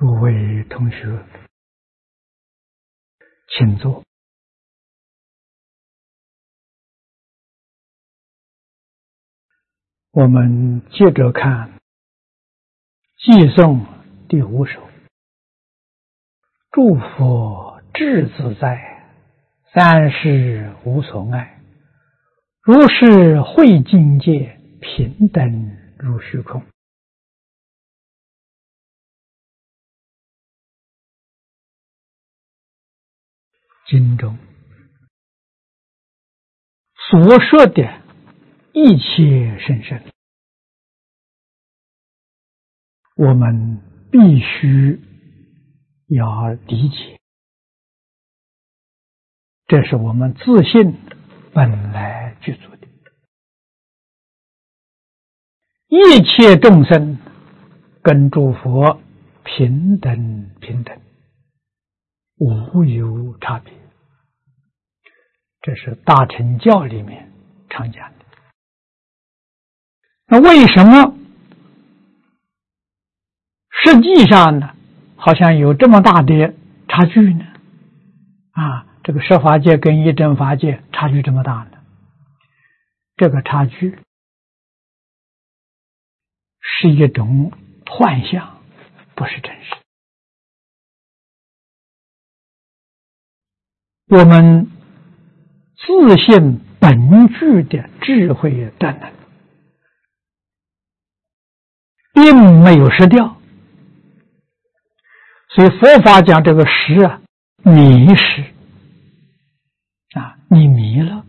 诸位同学，请坐。我们接着看偈颂第5首。诸佛智自在，三世无所碍。如是慧境界，平等如虚空。经中所说的一切甚深，我们必须要理解，这是我们自信本来具足的。一切众生跟诸佛平等，无有差别，这是大乘教里面常讲的。那为什么实际上呢，好像有这么大的差距呢？这个摄法界跟一真法界差距这么大呢？这个差距是一种幻象，不是真实。我们自信本具的智慧德能，并没有失掉。所以佛法讲这个识迷失你迷了，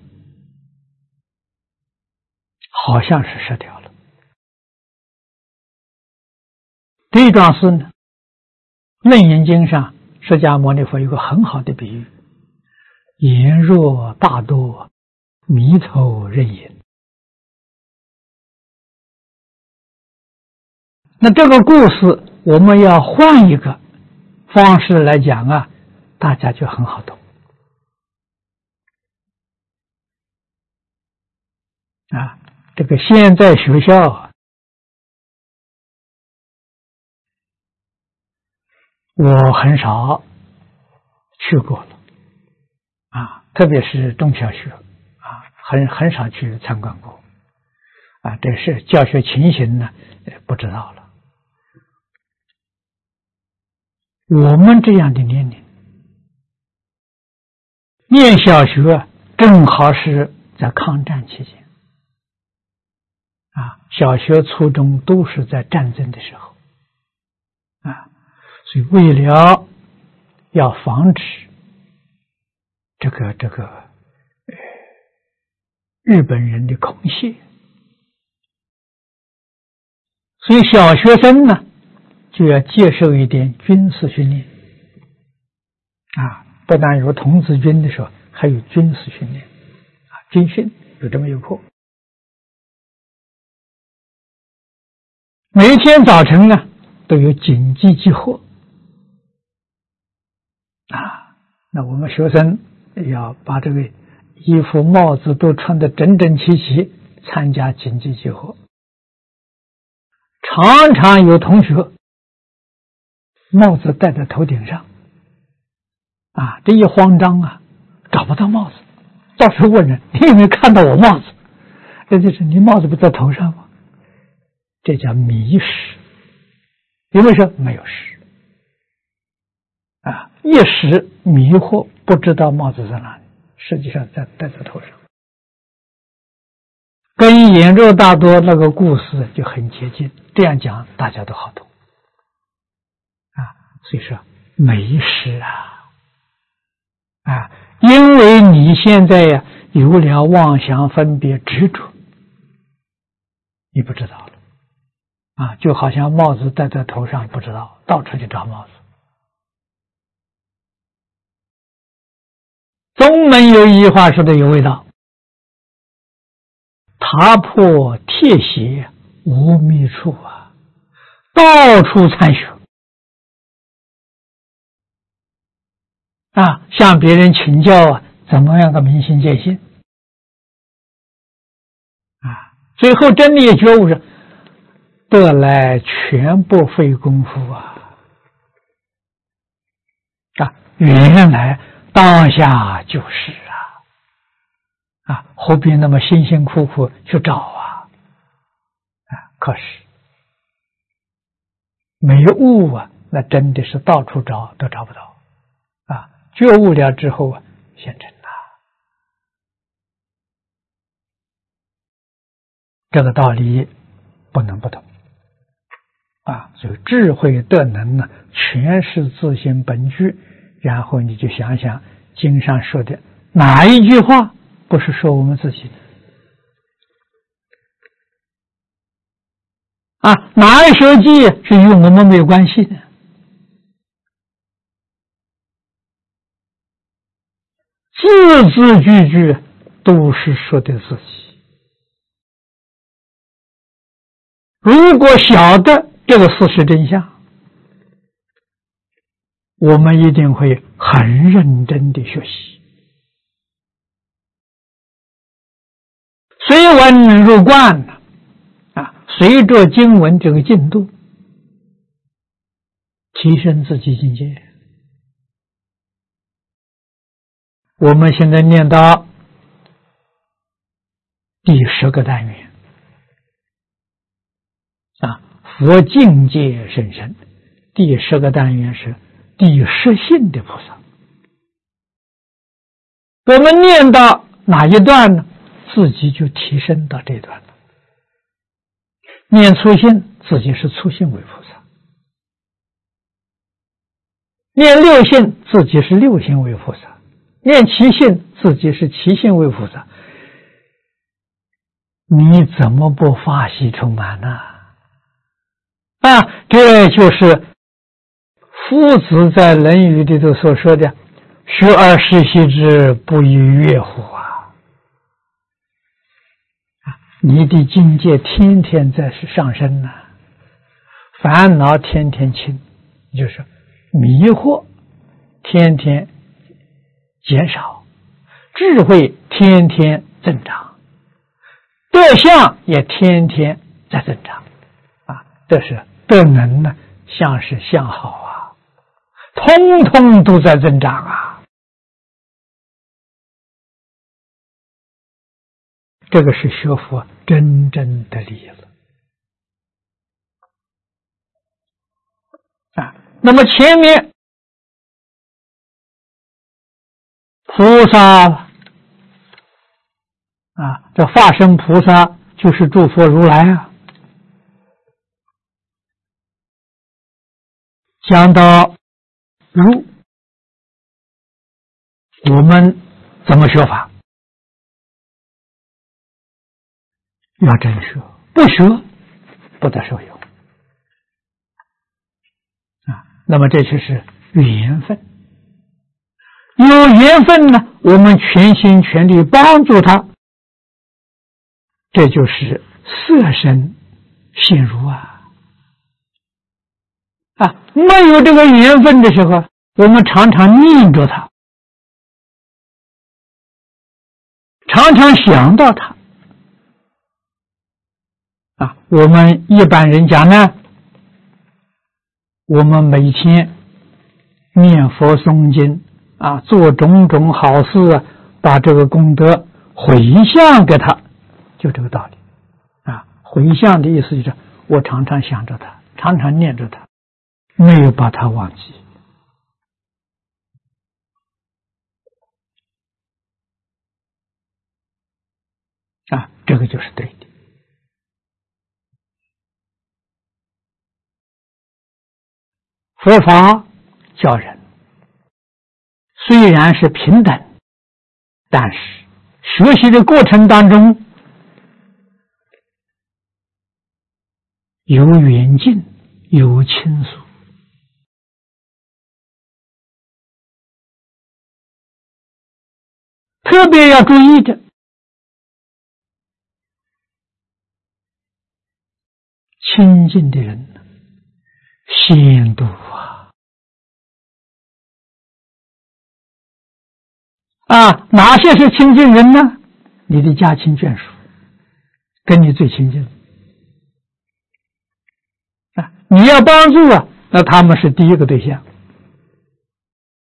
好像是失掉了。这桩事呢，楞严经上释迦牟尼佛有个很好的比喻，言若大多，迷头认隐。那这个故事我们要换一个方式来讲大家就很好懂这个现在学校我很少去过了特别是中小学很少去参观过这是教学情形呢不知道了。我们这样的年龄念小学正好是在抗战期间小学初中都是在战争的时候所以为了要防止这个日本人的空袭，所以小学生呢就要接受一点军事训练不但有童子军的时候，还有军事训练军训有这么一个课。每天早晨呢都有紧急集合那我们学生要把这个衣服帽子都穿得整整齐齐，参加紧急集合。常常有同学帽子戴在头顶上这一慌张找不到帽子，到处问人，你有没有看到我帽子？这就是你帽子不在头上吗？这叫迷失。有没有说没有失一时迷惑，不知道帽子在哪里，实际上戴在头上。跟眼若大多那个故事就很接近，这样讲大家都好懂所以说没失因为你现在有了妄想分别执着，你不知道了就好像帽子戴在头上不知道，到处去找帽子。宗门有一句话说的有味道，踏破铁鞋无觅处到处参学向别人请教怎么样个明心见性最后真理觉悟是得来全不费功夫原来当下就是何必那么辛辛苦苦去找啊？可是没悟那真的是到处找都找不到觉悟了之后现成了。这个道理不能不懂所以智慧德能呢，全是自性本具。然后你就想想经上说的哪一句话不是说我们自己的哪一首偈是与我们没有关系的？字字句句都是说的自己。如果晓得这个事实真相，我们一定会很认真的学习，随文入观随着经文这个进度，提升自己境界。我们现在念到第10个单元佛境界甚深，第10个单元是第实性的菩萨。我们念到哪一段呢？自己就提升到这段了。念粗性，自己是粗性为菩萨；念六性，自己是六性为菩萨；念七性，自己是七性为菩萨。你怎么不法喜充满呢？这就是夫子在《论语》里头所说的“学而时习之，不亦说乎”你的境界天天在上升烦恼天天轻，就是迷惑天天减少，智慧天天增长，德相也天天在增长这是德能呢，相是相好通通都在增长这个是学佛真正的利益了那么前面菩萨这化身菩萨就是诸佛如来讲到如，我们怎么学法？要真学，不学不得受用那么这就是缘分。有缘分呢，我们全心全力帮助他，这就是色身现如没有这个缘分的时候，我们常常念着他，常常想到他我们一般人讲呢，我们每天念佛诵经做种种好事把这个功德回向给他，就这个道理回向的意思就是我常常想着他，常常念着他，没有把他忘记这个就是对的。佛法教人虽然是平等，但是学习的过程当中有远近，有亲疏，特别要注意的，亲近的人先度哪些是亲近人呢？你的家亲眷属，跟你最亲近你要帮助那他们是第一个对象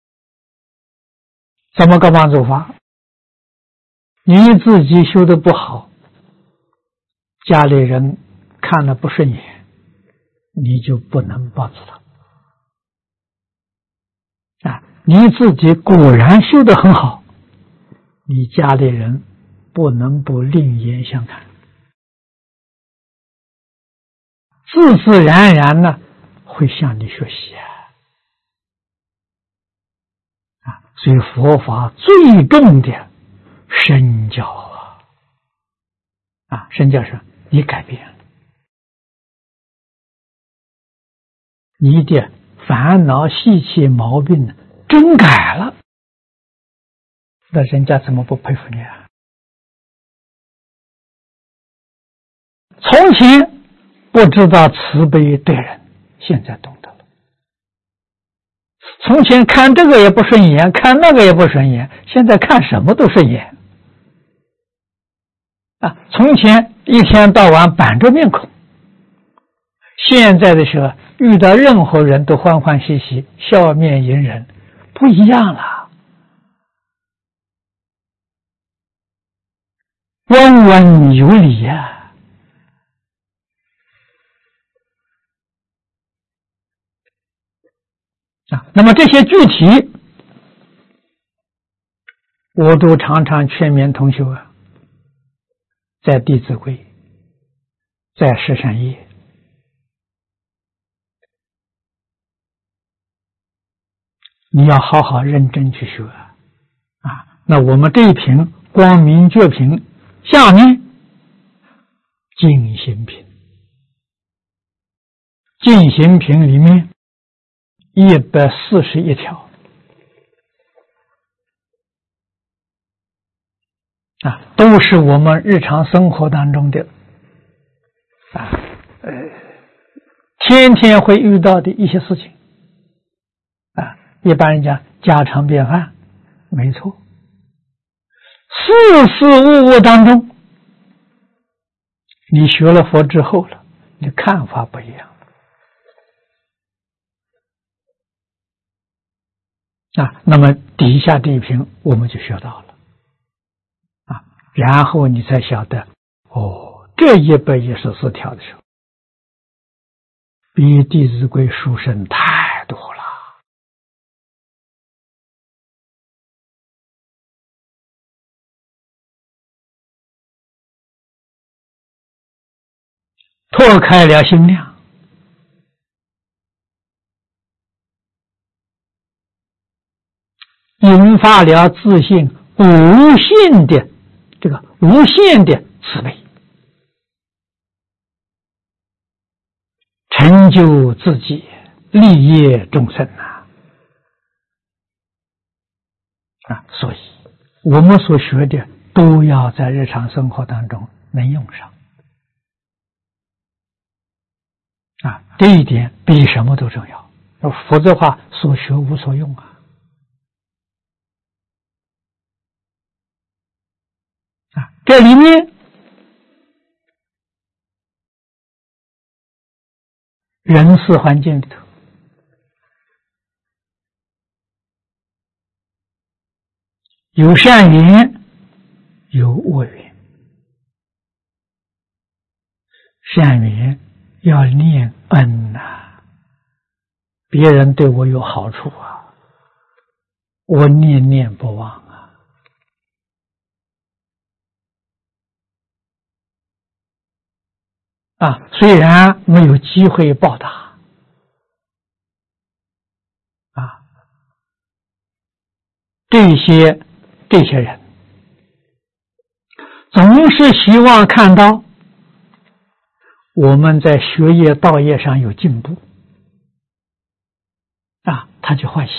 怎么个帮助法？你自己修的不好，家里人看了不顺眼，你就不能帮助他啊。你自己果然修得很好，你家里人不能不另眼相看，自自然然呢会向你学习所以佛法最重的身教身教是你改变了，你的烦恼习气毛病真改了，那人家怎么不佩服你啊？从前不知道慈悲对人，现在懂得了。从前看这个也不顺眼，看那个也不顺眼，现在看什么都顺眼从前一天到晚板着面孔，现在的时候遇到任何人都欢欢喜喜，笑面迎人，不一样了，温文有礼那么这些具体我都常常劝勉同学在《弟子规》，在《十善业》你要好好认真去学那我们这一品光明觉品下面净行品，净行品里面141条都是我们日常生活当中的天天会遇到的一些事情一般人讲家常便饭，没错，事事物物当中，你学了佛之后了，你看法不一样那么底下这一品我们就学到了然后你才晓得这114条的时候比《弟子规》殊胜太多了拓开了心量，引发了自信无限的慈悲，成就自己，利益众生所以我们所学的都要在日常生活当中能用上这一点比什么都重要，否则的话所学无所用这里面人事环境里头有善缘有恶缘，善缘要念恩别人对我有好处我念念不忘虽然没有机会报答这些人总是希望看到我们在学业道业上有进步他就欢喜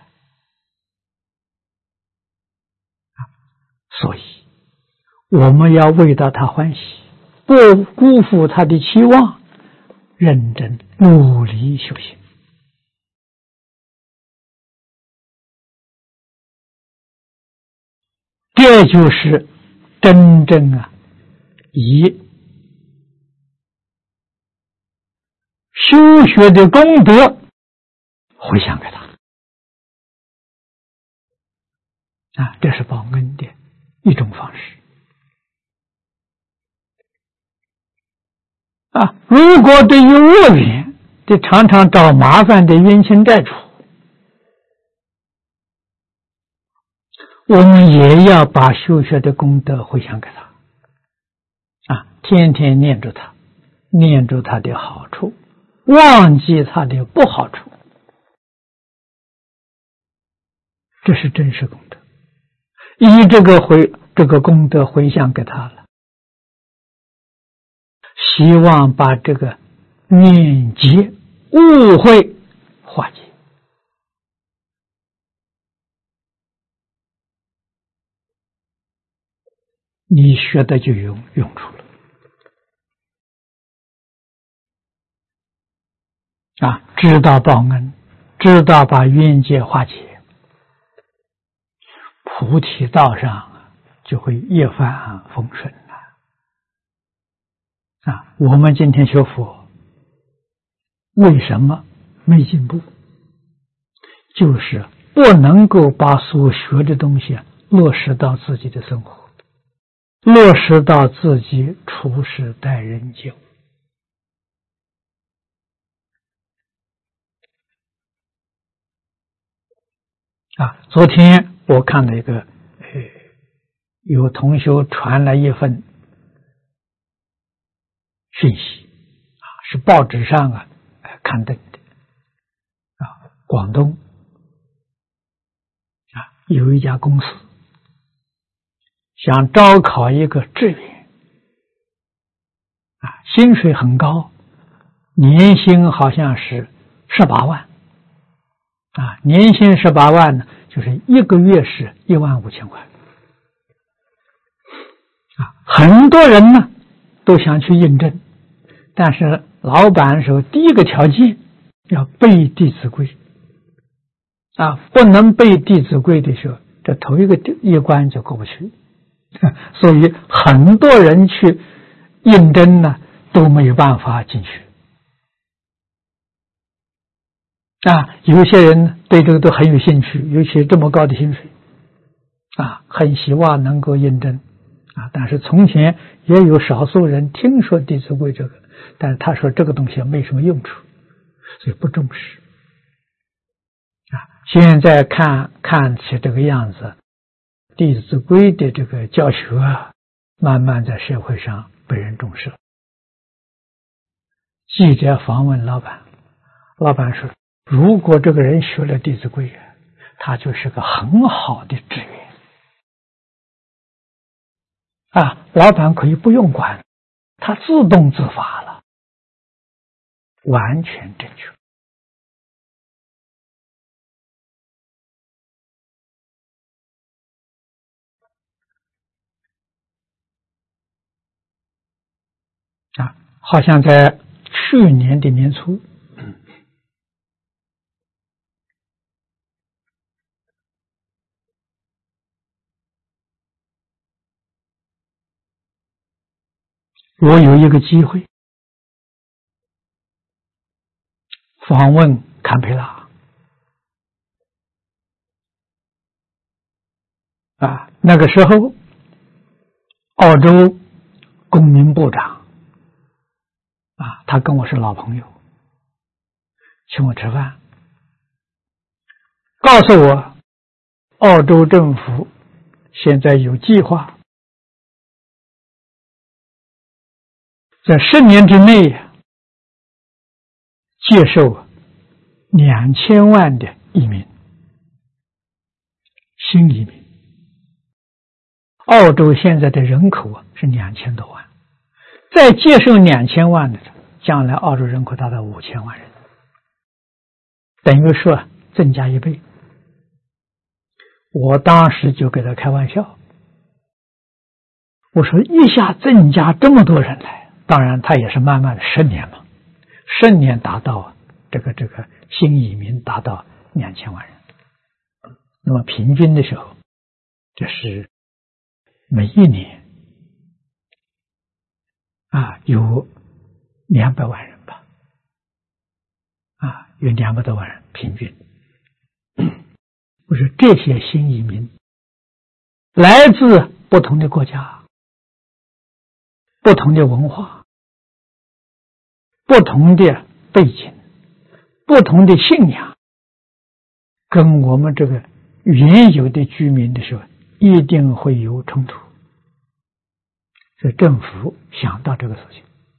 所以我们要为到他欢喜，不辜负他的期望，认真努力修行。这就是真正以修学的功德回向给他这是报恩的一种方式。如果对于恶缘的常常找麻烦的冤亲债主，我们也要把修学的功德回向给他，天天念着他，念着他的好处，忘记他的不好处，这是真实功德。以这个功德回向给他了，希望把这个念结误会化解。你学的就有用处了。知道报恩，知道把冤结化解，菩提道上就会一帆风顺了。我们今天学佛，为什么没进步？就是不能够把所学的东西落实到自己的生活，落实到自己处事待人接物。昨天我看了一个有同学传来一份讯息，是报纸上刊登的。广东有一家公司想招考一个职员，薪水很高，年薪好像是18万。年薪18万呢，就是一个月是15000块。很多人呢都想去应征，但是老板说第一个条件要背《弟子规》不能背《弟子规》的时候，这头一关就过不去。所以很多人去应征呢都没有办法进去。有些人对这个都很有兴趣，尤其这么高的薪水很希望能够应征但是从前也有少数人听说《弟子规》这个，但是他说这个东西没什么用处，所以不重视现在看起这个样子，《弟子规》的这个教学慢慢在社会上被人重视了。记者访问老板，老板说如果这个人学了《弟子规》他就是个很好的职员老板可以不用管，他自动自发了，完全正确。好像在去年的年初，我有一个机会访问堪培拉那个时候澳洲公民部长他跟我是老朋友，请我吃饭，告诉我澳洲政府现在有计划在10年之内接受2000万的移民，新移民。澳洲现在的人口是2000多万，再接受2000万的，将来澳洲人口达到5000万人，等于说增加1倍。我当时就给他开玩笑，我说一下增加这么多人来，当然他也是慢慢的10年嘛，10年达到这个新移民达到2000万人，那么平均的时候，这是每一年有200万人吧，有200多万人平均。我说这些新移民来自不同的国家、不同的文化、不同的背景、不同的信仰，跟我们这个原有的居民的时候，一定会有冲突。所以政府想到这个事情，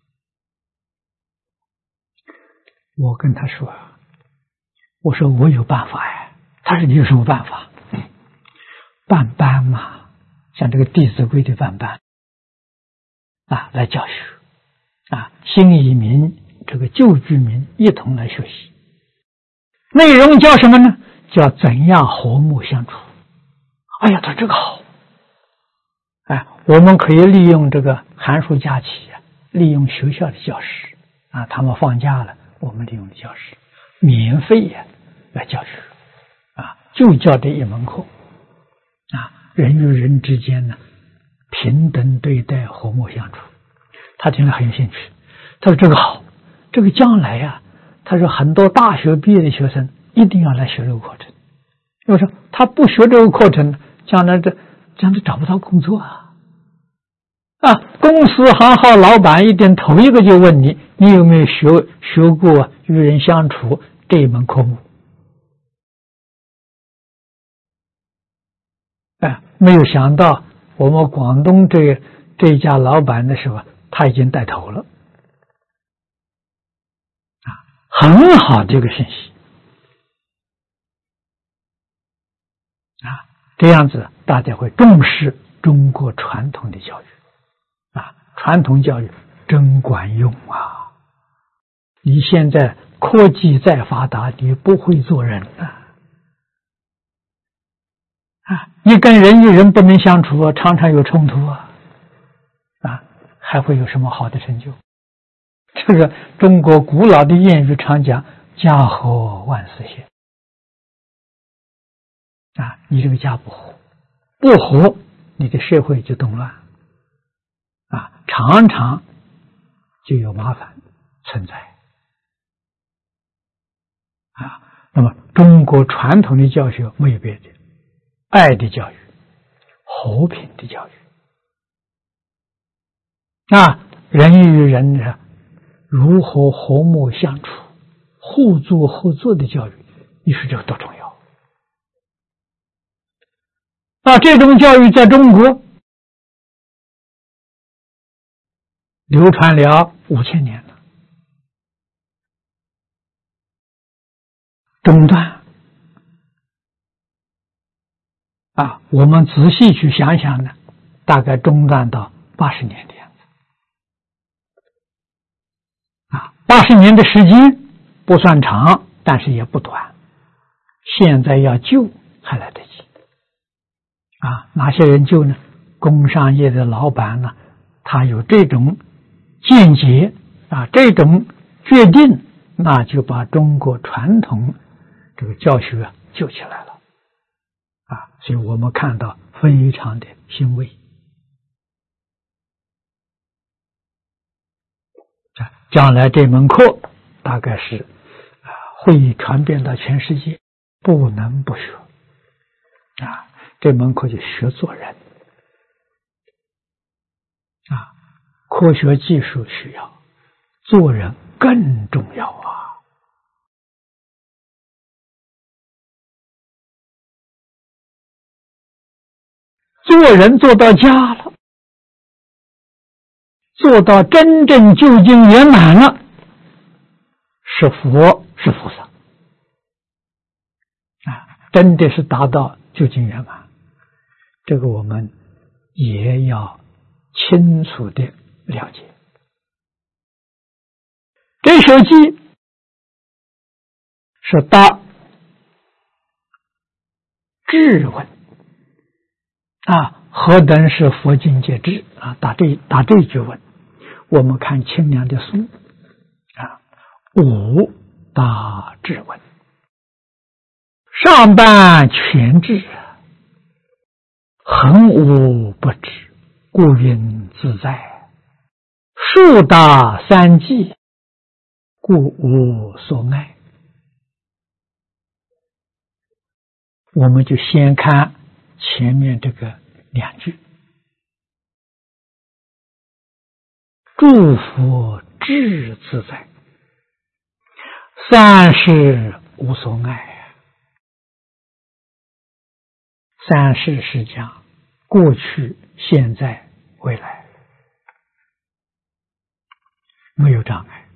我跟他说，我说我有办法呀。他说你有什么办法？办班嘛，像这个《弟子规》的办班来教学新移民这个旧居民一同来学习。内容叫什么呢？叫怎样和睦相处。哎呀，他这个好。我们可以利用这个寒暑假期利用学校的教室他们放假了，我们利用教室免费来教学就教这一门课人与人之间呢平等对待，和睦相处。他听了很有兴趣，他说这个好，这个将来他说很多大学毕业的学生一定要来学这个课程。我说他不学这个课程，将来找不到工作公司行号老板一定头一个就问你有没有学过与人相处这一门科目没有想到我们广东这一家老板的时候，他已经带头了很好的一个信息这样子大家会重视中国传统的教育传统教育真管用你现在科技再发达，你不会做人你跟人与人不能相处常常有冲突还会有什么好的成就？这个中国古老的谚语常讲家和万事兴你这个家不和你的社会就动乱常常就有麻烦存在那么中国传统的教学没有别的，爱的教育，和平的教育人与人如何和睦相处，互助合作的教育，你说这个多重要这种教育在中国流传了5000年了，中断我们仔细去想想呢，大概中断到80年的样子80年的时间不算长，但是也不短，现在要救还来得及哪些人救呢？工商业的老板呢，他有这种见解这种决定，那就把中国传统这个教学救起来了所以我们看到非常的欣慰将来这门课大概是会传遍到全世界，不能不学这门课就学做人科学技术需要，做人更重要做人做到家了，做到真正究竟圆满了，是佛是菩萨真的是达到究竟圆满，这个我们也要清楚的了解。这首偈是答质问何等是佛境界智答这句问。我们看清凉的书五答质问，上半全智，恒无不知，故云自在；数答三际，故无所碍。我们就先看前面这个 2句：诸佛智自在，三世无所碍。三世是讲过去、现在、未来，没有障碍。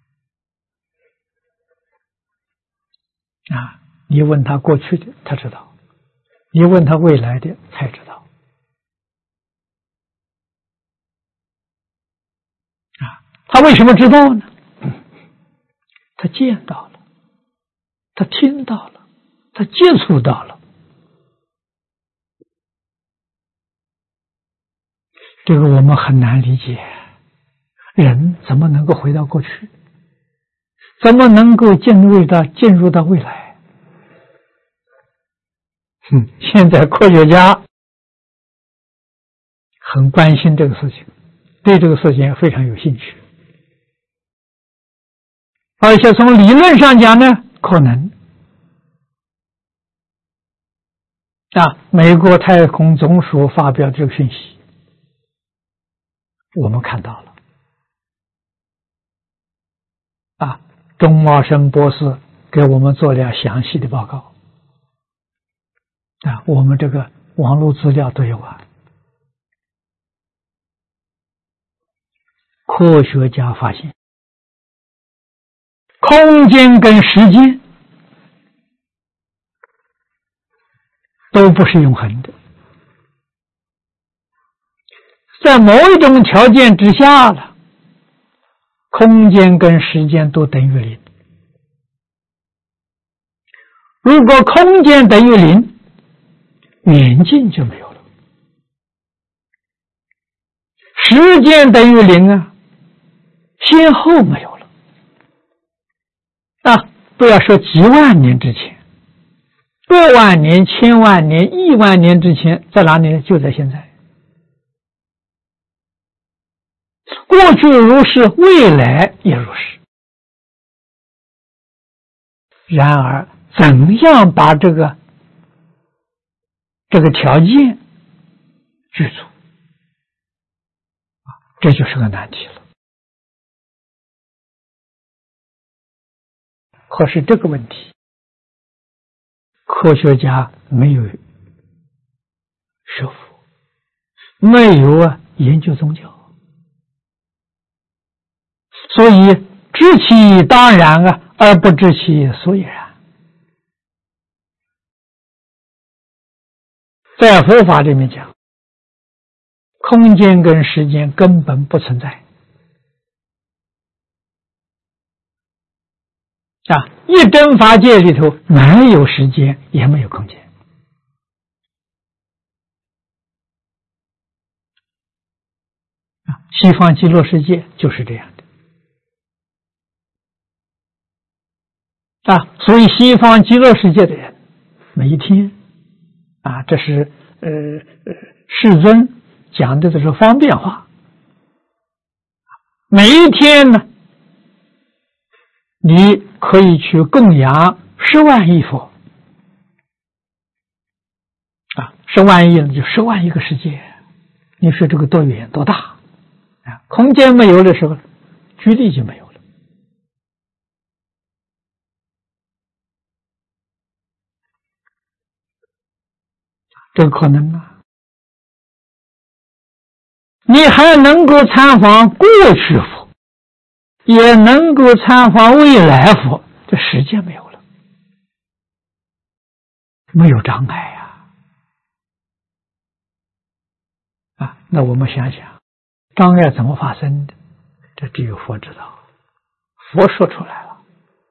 你问他过去的，他知道；你问他未来的，才知道。他为什么知道呢？他见到了，他听到了，他接触到了。这个我们很难理解，人怎么能够回到过去？怎么能够进入到未来？现在科学家很关心这个事情，对这个事情非常有兴趣，而且从理论上讲呢，可能。美国太空总署发表这个讯息，我们看到了。钟茂生博士给我们做了详细的报告。我们这个网络资料都有科学家发现，空间跟时间都不是永恒的，在某一种条件之下了，空间跟时间都等于0。如果空间等于0，远近就没有了；时间等于0先后没有了。不要说几万年之前，100万年、1000万年、1万年之前，在哪里呢？就在现在。过去如是，未来也如是。然而，怎样把这个条件具足，这就是个难题了。可是这个问题，科学家没有说服，没有研究宗教。所以知其当然而不知其所以然。在佛法里面讲，空间跟时间根本不存在。一真法界里头没有时间，也没有空间。西方极乐世界就是这样的。所以西方极乐世界的人，每一天这是世尊讲的这是方便话。每一天呢，你可以去供养10万亿佛，10万亿就10万亿个世界。你说这个多远多大空间没有的时候，距离就没有了。这个可能你还能够参访过去佛，也能够参访未来佛，这时间没有了，没有障碍那我们想想，障碍怎么发生的？这只有佛知道。佛说出来了，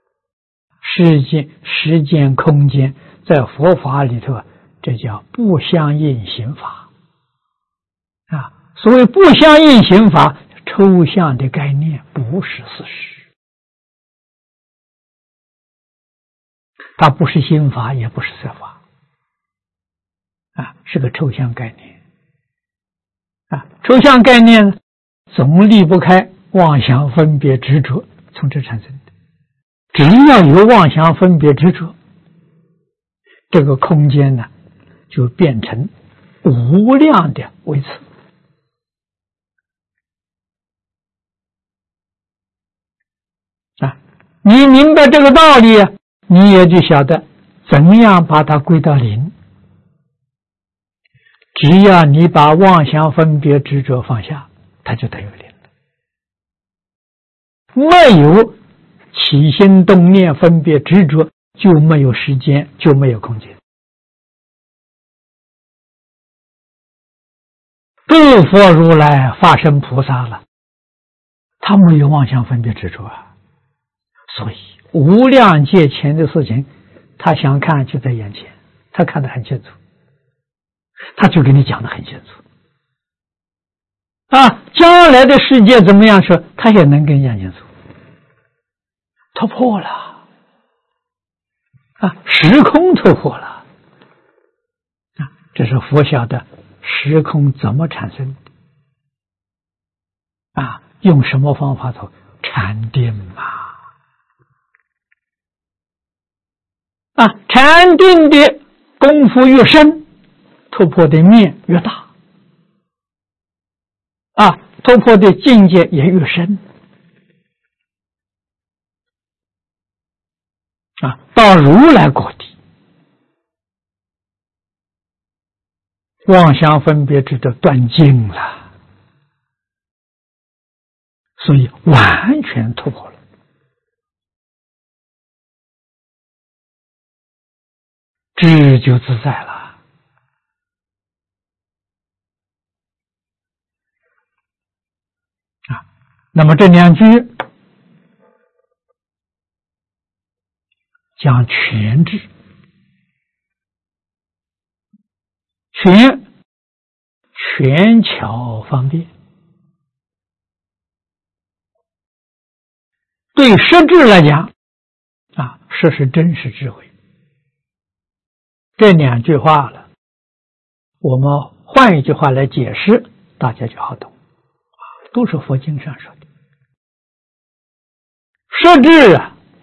时间、空间，在佛法里头，这叫不相应行法所谓不相应行法，抽象的概念，不是事实。它不是心法，也不是色法是个抽象概念抽象概念总离不开妄想分别执着，从这产生的。只要有妄想分别执着，这个空间呢就变成无量的位次。你明白这个道理，你也就晓得怎样把它归到零。只要你把妄想分别执着放下，它就等于零了。没有起心动念分别执着，就没有时间，就没有空间。诸佛如来化身菩萨了，他没有妄想分别执着啊。所以无量界前的事情，他想看就在眼前，他看得很清楚，他就给你讲得很清楚。将来的世界怎么样说，他也能跟你讲清楚。突破了时空突破了这是佛晓得时空怎么产生用什么方法做禅定嘛。禅定的功夫越深，突破的面越大突破的境界也越深到如来果地，妄想分别执着断尽了，所以完全突破了。知就自在了那么这两句讲全智，全巧方便，对实质来讲实是真实智慧。这两句话了，我们换一句话来解释，大家就好懂都是佛经上说的。实质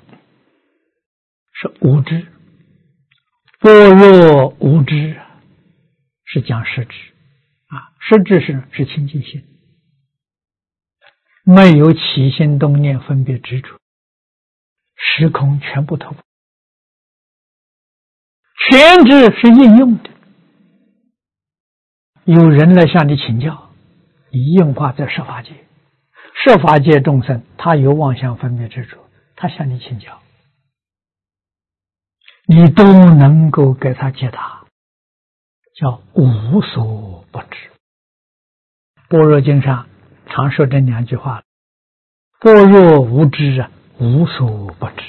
是无知，般若无知是讲实质实质是清净心，没有起心动念分别执着，时空全部透过。全智是应用的，有人来向你请教，你应化在设法界，设法界众生他有妄想分别执着，他向你请教，你都能够给他解答，叫无所不知。般若经上常说这两句话，般若无知无所不知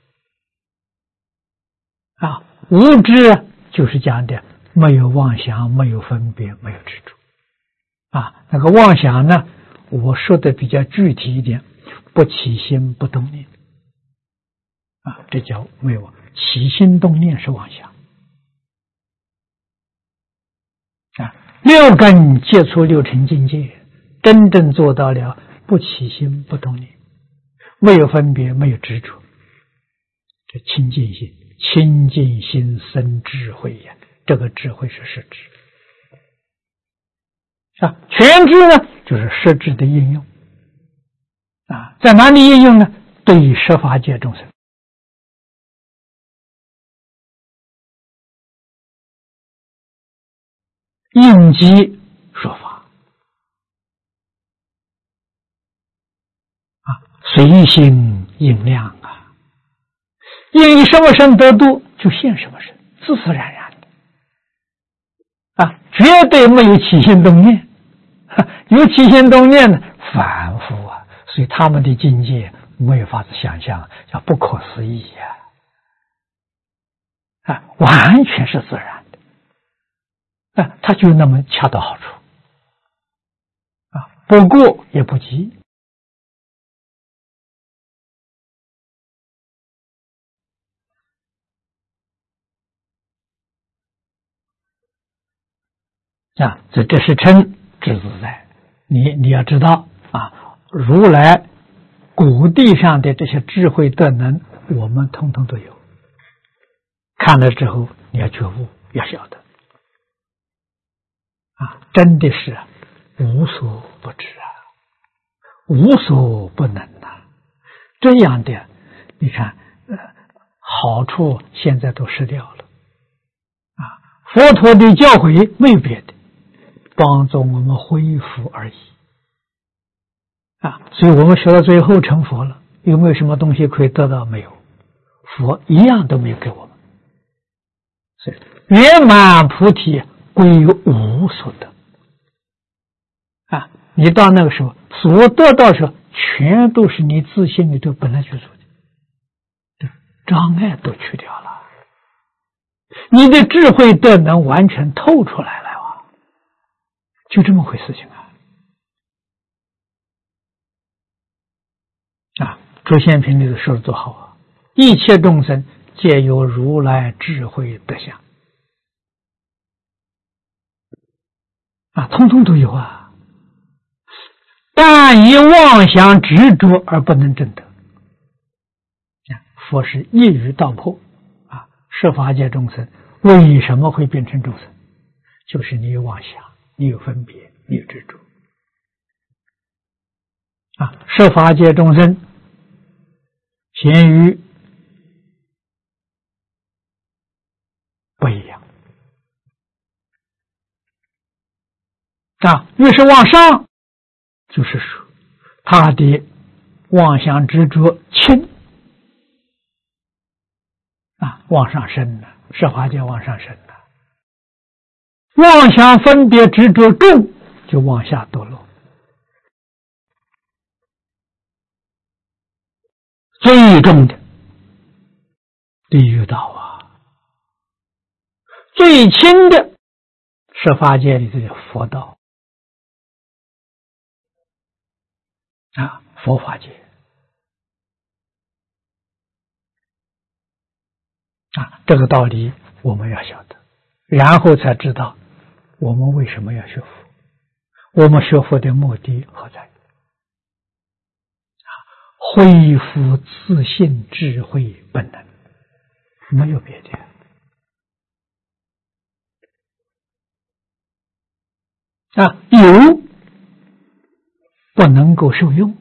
无知就是讲的没有妄想，没有分别，没有执着那个妄想呢，我说的比较具体一点，不起心不动念这叫没有起心动念是妄想六根接触六尘境界，真正做到了不起心不动念，没有分别，没有执着，这清净心，清净心生智慧呀，这个智慧是实质全智呢就是实质的应用在哪里应用呢？对于十法界众生，应机说法随心应量应以什么身得度就现什么身，自自然然的绝对没有起心动念有起心动念呢反复所以他们的境界没有法子想象，叫不可思议完全是自然的他就那么恰到好处不过也不及这是称智自在。你要知道如来古地上的这些智慧德能，我们通通都有。看了之后，你要觉悟，要晓得真的是无所不知无所不能这样的，你看，好处现在都失掉了佛陀的教诲没有别的，帮助我们恢复而已所以我们学到最后成佛了，有没有什么东西可以得到？没有，佛一样都没有给我们。所以圆满菩提归于无所得你到那个时候所得到的时候，全都是你自信里头本来就做的，障碍都去掉了，你的智慧德能完全透出来了就这么回事情诸贤品里的说多好一切众生皆有如来智慧德相通通都有但以妄想执着而不能证得。佛是一语道破十法界众生为什么会变成众生？就是你有妄想，你有分别，你有执着十法界众生咸鱼不一样越是往上，就是说他的妄想执着轻往上升了，十法界往上升了，妄想分别执着重，就往下堕落。最重的地狱道最轻的十法界里头的佛道佛法界这个道理我们要晓得，然后才知道我们为什么要学佛，我们学佛的目的何在？恢复自信智慧本能，没有别的有不能够受用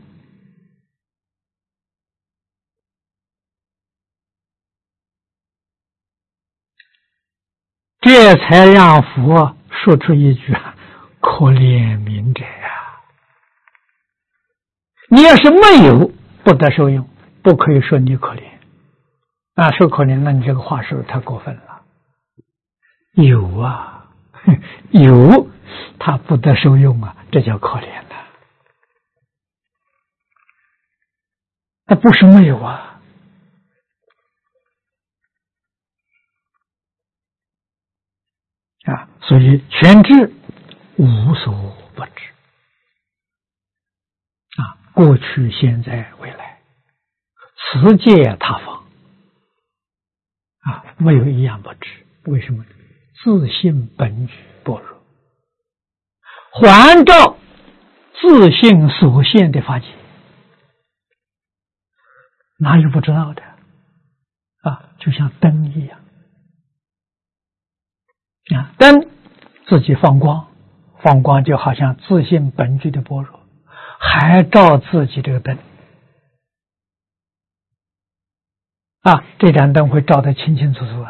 这才让佛说出一句可怜悯者你要是没有不得受用，不可以说你可怜说可怜，那你这个话是不是太过分了？有有他不得受用这叫可怜那不是没有所以全智无所不知过去现在未来此界他方没有一样不知。为什么？自性本具般若，还照自性所现的法界，哪有不知道的就像灯一样灯自己放光，放光就好像自性本具的般若，还照自己这个灯这盏灯会照得清清楚楚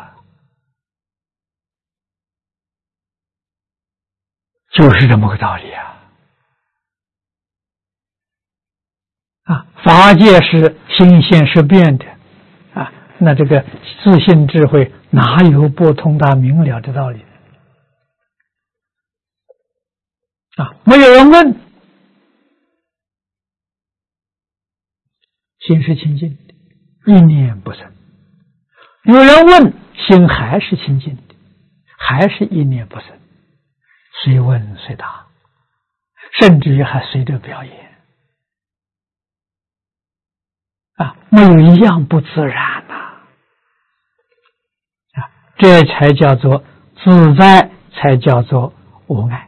就是这么个道理法界是心现是变的那这个自性智慧哪有不通达明了的道理没有人问，心是清净的，一念不生。有人问，心还是清净的，还是一念不生，随问随答，甚至于还随着表演没有一样不自然这才叫做自在，才叫做无碍。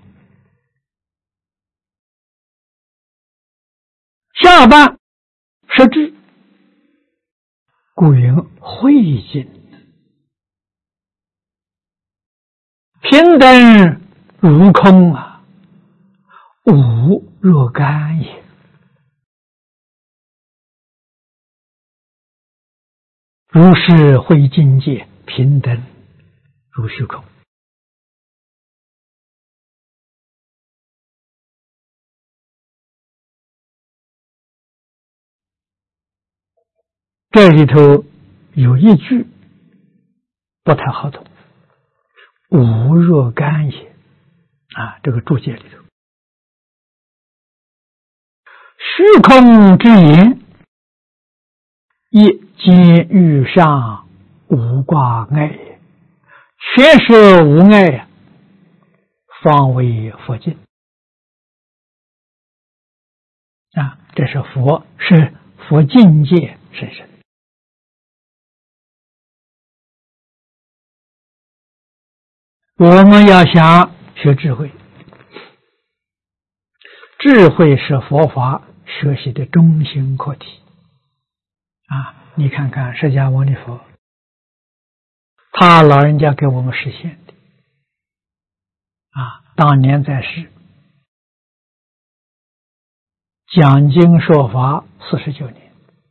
下半是智，故云慧尽，平等如空啊，无若干也。如是慧境界，平等如虚空。这里头有一句不太好懂，无若干也啊，这个注解里头，虚空之言，一皆欲上无挂碍也，全摄无碍，方为佛境啊。这是佛境界甚深。我们要想学智慧，智慧是佛法学习的中心课题啊！你看看释迦牟尼佛，他老人家给我们实现的啊，当年在世讲经说法49年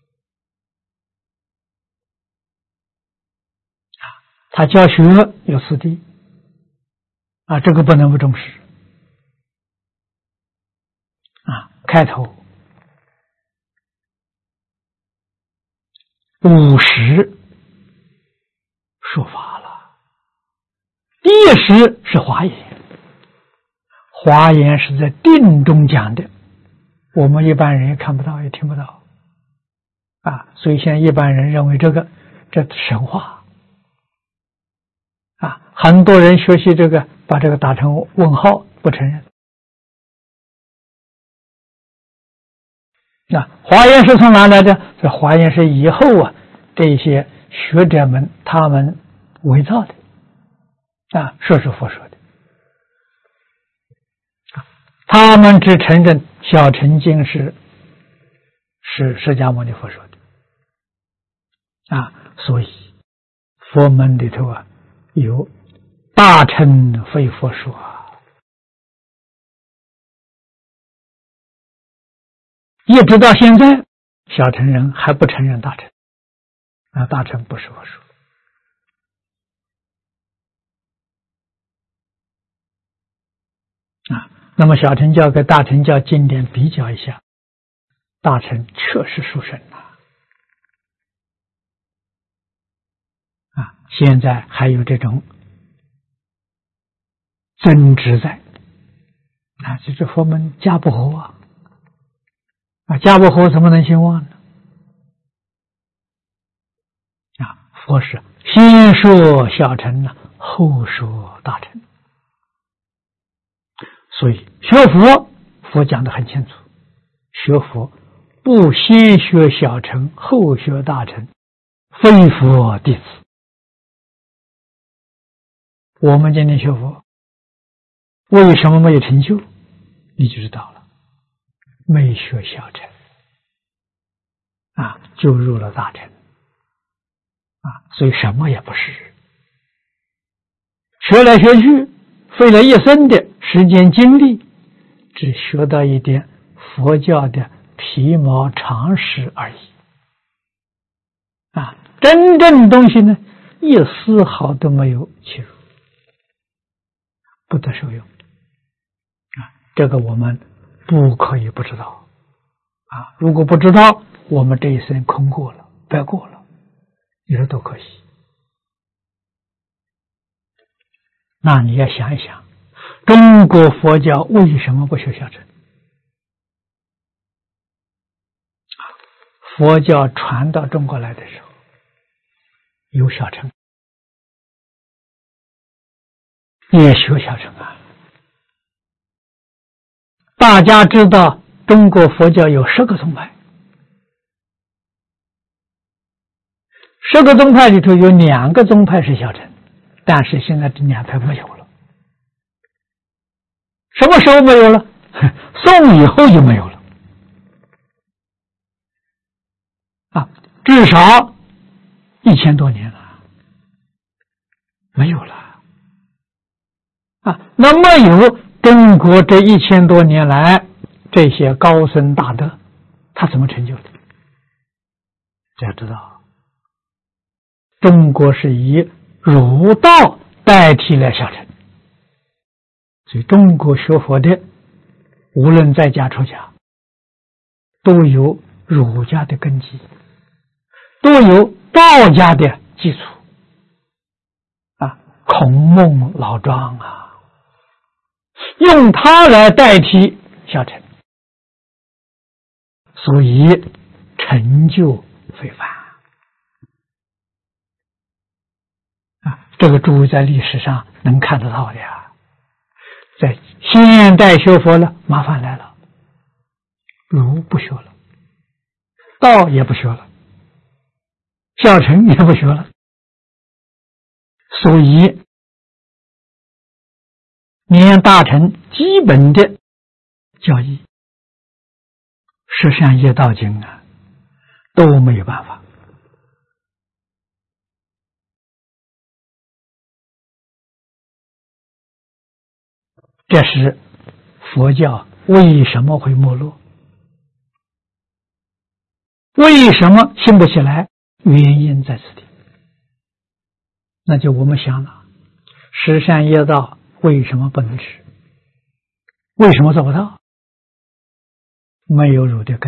啊，他教学有四谛啊，这个不能不重视啊。开头50说法了，第10是华严，华严是在定中讲的，我们一般人也看不到也听不到啊，所以现在一般人认为这神话啊，很多人学习这个把这个打成问号，不承认。那华严是从哪来的？这华严是以后啊，这些学者们他们伪造的啊，说是佛说的，他们只承认小乘经是释迦牟尼佛说的啊，所以佛门里头啊有大乘非佛说啊。一直到现在，小乘人还不承认大乘啊，大乘不是佛说啊。那么小乘教跟大乘教经典比较一下，大乘确实殊胜啊，现在还有这种争执在啊，这佛门家不和啊，家不和怎么能兴旺呢？啊，佛是先说小乘呢，后说大乘，所以学佛，佛讲得很清楚，学佛不先学小乘，后学大乘，非佛弟子。我们今天学佛，为什么没有成就？你就知道了，没学小乘啊，就入了大乘啊，所以什么也不是，学来学去，费了一生的时间精力，只学到一点佛教的皮毛常识而已啊，真正东西呢，一丝毫都没有切入，不得受用啊，这个我们不可以不知道啊！如果不知道，我们这一生空过了，白过了，你说多可惜。那你要想一想，中国佛教为什么不学小乘？佛教传到中国来的时候，有小乘，也学小乘啊。大家知道中国佛教有10个宗派，10个宗派里头有2个宗派是小乘，但是现在这2派没有了。什么时候没有了？宋以后就没有了啊，至少1000多年了，没有了那么有中国这1000多年来这些高僧大德，他怎么成就的？大家知道，中国是以儒道代替了小乘，所以中国学佛的无论在家出家，都有儒家的根基，都有道家的基础孔孟老庄用它来代替小乘，所以成就非凡这个诸位在历史上能看得到的呀。在现代学佛了，麻烦来了，儒不学了，道也不学了，小乘也不学了，所以连大乘基本的教义十善业道经都没有办法。这是佛教为什么会没落，为什么兴不起来，原因在此地。那就我们想了，十善业道为什么不能持？为什么做不到？没有儒的根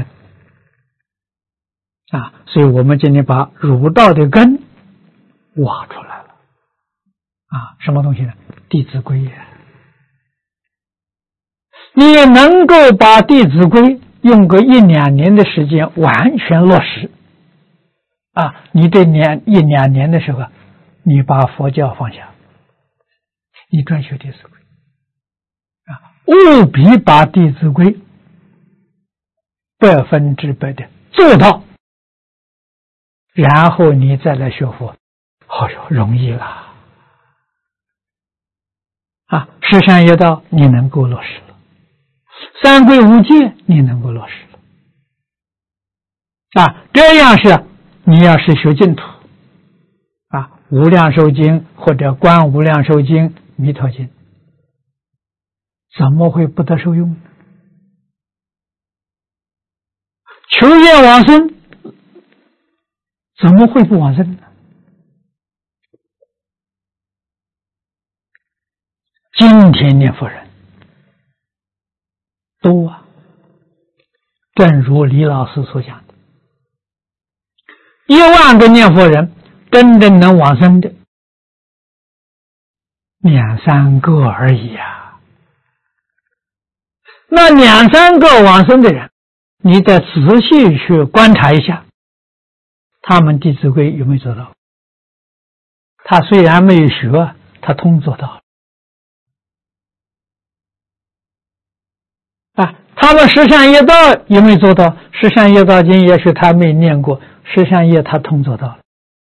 所以我们今天把儒道的根挖出来了什么东西呢？弟子规呀。你能够把弟子规用个1-2年的时间完全落实你这1-2年的时候，你把佛教放下，你专学弟子规务必把弟子规100%的做到，然后你再来学佛，容易了十善业道你能够落实了，三规五戒你能够落实了这样是你要是学净土无量寿经或者观无量寿经、弥陀经，怎么会不得受用呢？求愿往生怎么会不往生呢？今天念佛人多正如李老师所讲的，1万个念佛人真正能往生的2-3个而已那2-3个往生的人，你再仔细去观察一下，他们弟子规有没有做到？他虽然没有学，他通做到了他们十善业道有没有做到？十善业道经也许他没念过，十善业他通做到了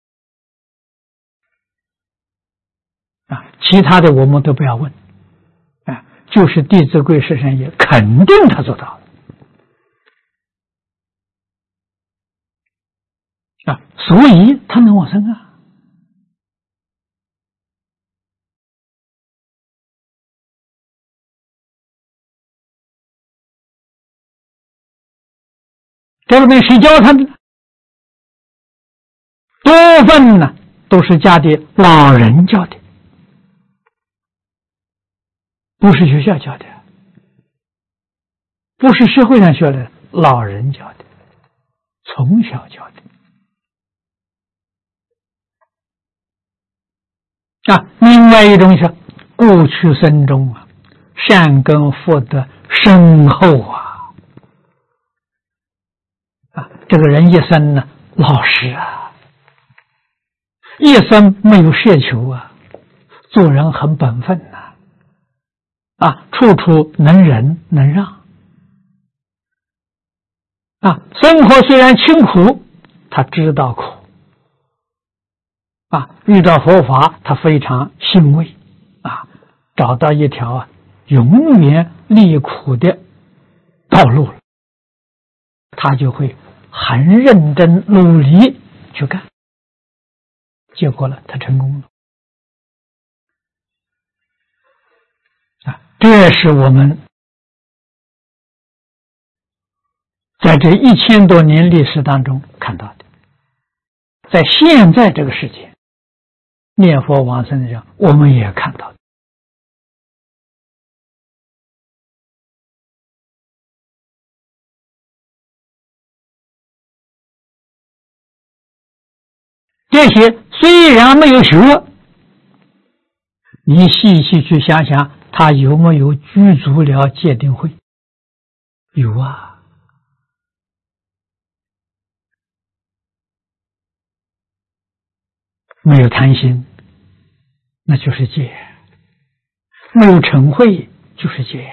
其他的我们都不要问就是弟子规十善业肯定他做到了所以他能往生这里面谁教他的？多份呢都是家的老人教的，不是学校教的，不是社会上学的，老人教的，从小教的另外一种是过去生中善根福德深厚这个人一生呢老实一生没有奢求做人很本分处处能忍能让生活虽然清苦，他知道苦遇到佛法他非常欣慰找到一条永远离苦的道路了，他就会很认真努力去干，结果了他成功了这是我们在这1000多年历史当中看到的，在现在这个世界念佛往生的人，我们也看到的。这些虽然没有学，你细细去想想，他有没有具足了戒定慧？有啊。没有贪心，那就是戒；没有嗔恚，就是戒。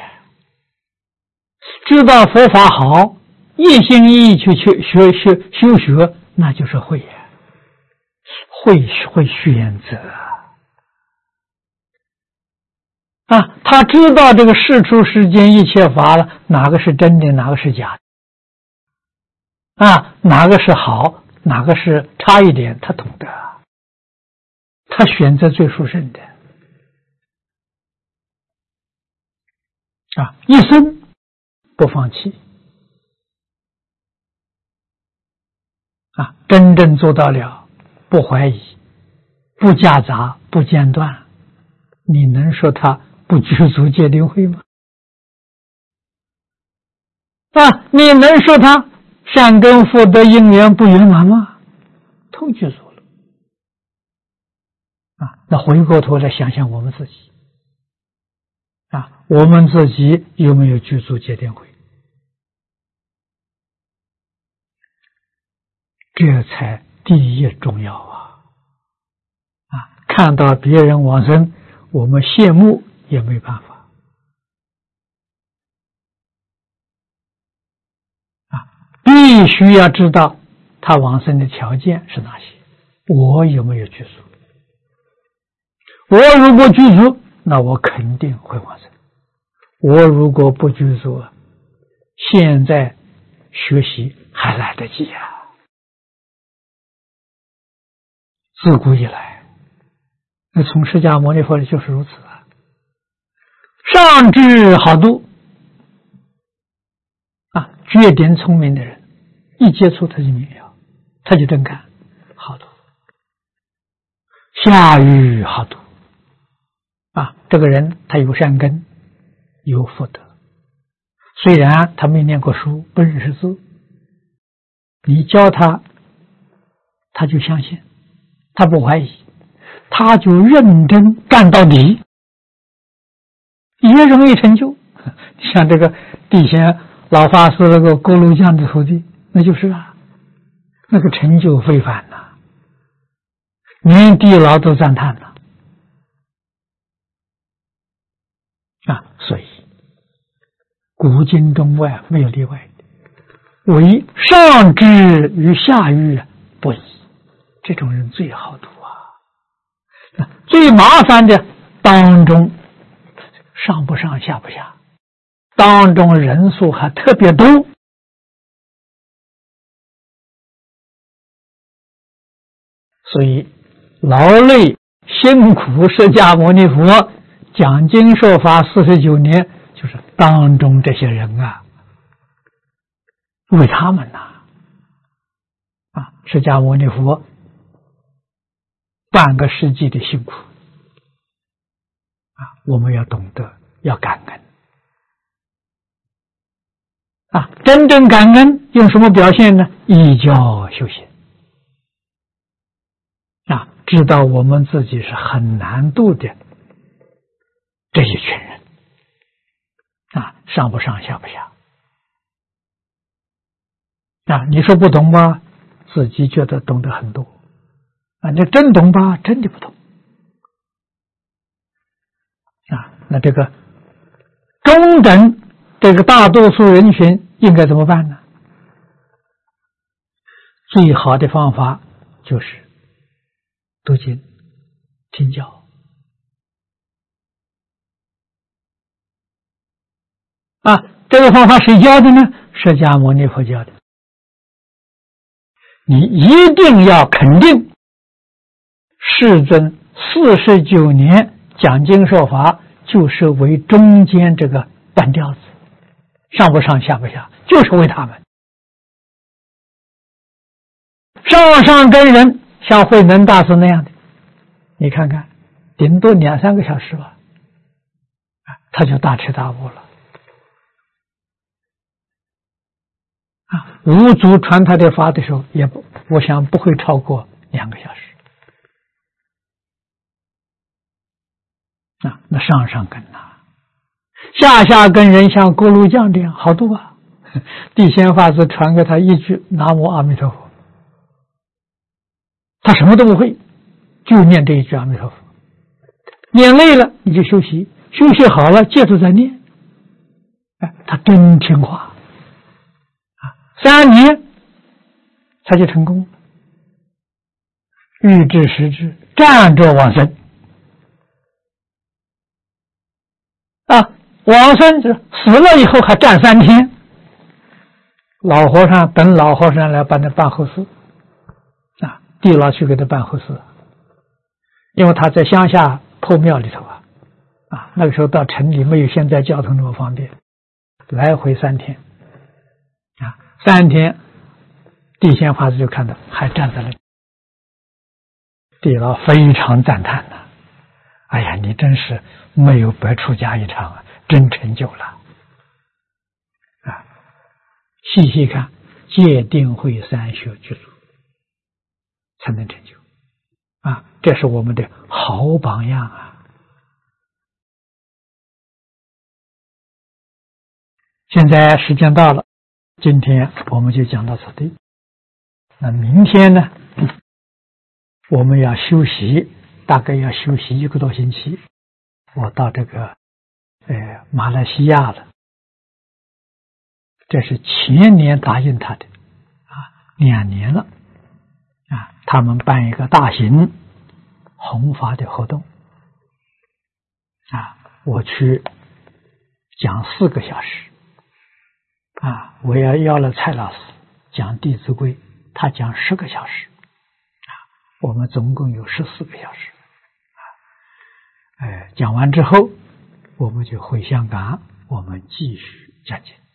知道佛法好，一心一意去修学，那就是慧呀。会选择啊，他知道这个世出世间一切法了，哪个是真的，哪个是假的啊，哪个是好，哪个是差一点，他懂得，他选择最殊胜的啊，一生不放弃啊，真正做到了不怀疑，不夹杂，不间断，你能说他不具足戒定慧吗？啊，你能说他善根福德因缘不圆满吗？都具足了啊！那回过头来想想我们自己啊，我们自己有没有具足戒定慧？这才第一重要啊！看到别人往生，我们羡慕也没办法啊！必须要知道他往生的条件是哪些，我有没有具足？我如果具足，那我肯定会往生；我如果不具足，现在学习还来得及啊！自古以来，那从释迦牟尼佛就是如此啊。上智好度啊，绝顶聪明的人，一接触他就明了，他就真干好度。下愚好度啊，这个人他有善根，有福德，虽然他没念过书，不认识字，你教他，他就相信。他不怀疑，他就认真干到底，也容易成就。像这个地仙老法师那个锅炉匠的徒弟，那就是啊，那个成就非凡呐，连地牢都赞叹了啊！所以古今中外没有例外的，唯上智与下愚不一。这种人最好度啊！最麻烦的当中，上不上下不下，当中人数还特别多，所以劳累辛苦释迦牟尼佛讲经说法49年，就是当中这些人啊，为他们呐啊，释迦牟尼佛半个世纪的辛苦啊，我们要懂得，要感恩啊！真正感恩用什么表现呢？依教修行啊，知道我们自己是很难度的这一群人啊，上不上下不下啊！你说不懂吧，自己觉得懂得很多。啊，你真懂吧？真的不懂啊！那这个中等这个大多数人群应该怎么办呢？最好的方法就是读经、听教啊！这个方法谁教的呢？释迦牟尼佛教的。你一定要肯定世尊49年讲经说法， 就是为中间这个半吊子，上不上下不下，就是为他们。上上根人像慧能大师那样的，你看看，顶多2-3个小时吧，他就大彻大悟了。五祖传他的法的时候，我想不会超过2个小时。那上上根下下根人像锅炉匠这样好多啊。地仙法师传给他一句南无阿弥陀佛，他什么都不会，就念这一句阿弥陀佛。念累了你就休息，休息好了接着再念。他真听话3年他就成功了，欲知时至，站着往生。往生就是死了以后还站3天，老和尚等老和尚来帮他办后事地老去给他办后事，因为他在乡下破庙里头那个时候到城里没有现在交通那么方便，来回3天3天，地仙法师就看到还站在那里，地老非常赞叹哎呀，你真是没有白出家一场真成就了细细看，戒定慧三学具足才能成就这是我们的好榜样现在时间到了，今天我们就讲到此地。那明天呢，我们要休息，大概要休息1个多星期。我到这个马来西亚了，这是前年答应他的2年了他们办一个大型弘法的活动我去讲4个小时我也邀了蔡老师讲《弟子规》，他讲10个小时我们总共有14个小时讲完之后我们就回香港，我们继续讲经。